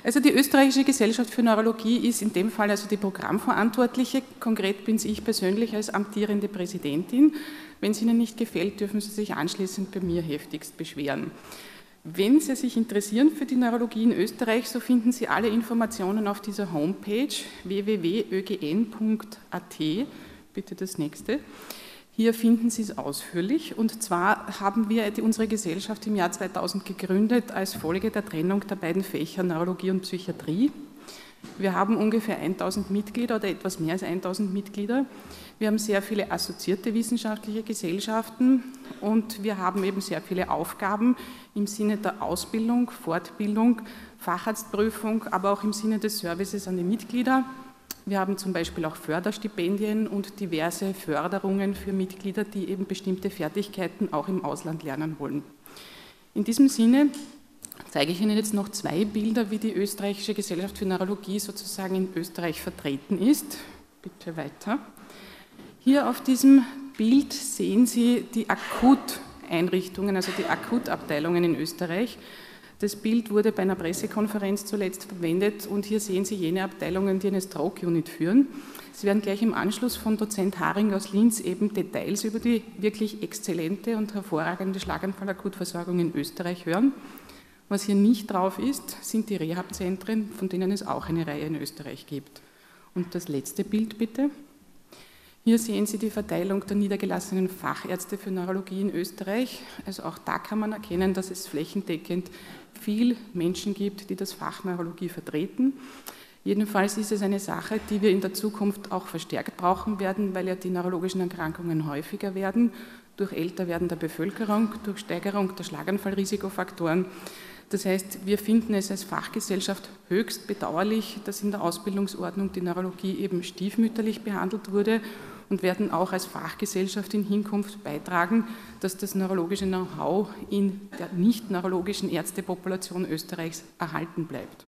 Also die Österreichische Gesellschaft für Neurologie ist in dem Fall also die Programmverantwortliche. Konkret bin ich persönlich als amtierende Präsidentin. Wenn es Ihnen nicht gefällt, dürfen Sie sich anschließend bei mir heftigst beschweren. Wenn Sie sich interessieren für die Neurologie in Österreich, so finden Sie alle Informationen auf dieser Homepage www.ögn.at. Bitte das nächste. Hier finden Sie es ausführlich, und zwar haben wir unsere Gesellschaft im Jahr 2000 gegründet als Folge der Trennung der beiden Fächer Neurologie und Psychiatrie. Wir haben ungefähr 1000 Mitglieder oder etwas mehr als 1000 Mitglieder. Wir haben sehr viele assoziierte wissenschaftliche Gesellschaften und wir haben eben sehr viele Aufgaben im Sinne der Ausbildung, Fortbildung, Facharztprüfung, aber auch im Sinne des Services an die Mitglieder. Wir haben zum Beispiel auch Förderstipendien und diverse Förderungen für Mitglieder, die eben bestimmte Fertigkeiten auch im Ausland lernen wollen. In diesem Sinne zeige ich Ihnen jetzt noch 2 Bilder, wie die Österreichische Gesellschaft für Neurologie sozusagen in Österreich vertreten ist. Bitte weiter. Hier auf diesem Bild sehen Sie die Akuteinrichtungen, also die Akutabteilungen in Österreich. Das Bild wurde bei einer Pressekonferenz zuletzt verwendet und hier sehen Sie jene Abteilungen, die eine Stroke-Unit führen. Sie werden gleich im Anschluss von Dozent Haring aus Linz eben Details über die wirklich exzellente und hervorragende Schlaganfallakutversorgung in Österreich hören. Was hier nicht drauf ist, sind die Rehab-Zentren, von denen es auch eine Reihe in Österreich gibt. Und das letzte Bild bitte. Hier sehen Sie die Verteilung der niedergelassenen Fachärzte für Neurologie in Österreich. Also auch da kann man erkennen, dass es flächendeckend viel Menschen gibt, die das Fach Neurologie vertreten. Jedenfalls ist es eine Sache, die wir in der Zukunft auch verstärkt brauchen werden, weil ja die neurologischen Erkrankungen häufiger werden, durch Älterwerden der Bevölkerung, durch Steigerung der Schlaganfallrisikofaktoren. Das heißt, wir finden es als Fachgesellschaft höchst bedauerlich, dass in der Ausbildungsordnung die Neurologie eben stiefmütterlich behandelt wurde und werden auch als Fachgesellschaft in Hinkunft beitragen, dass das neurologische Know-how in der nicht neurologischen Ärztepopulation Österreichs erhalten bleibt.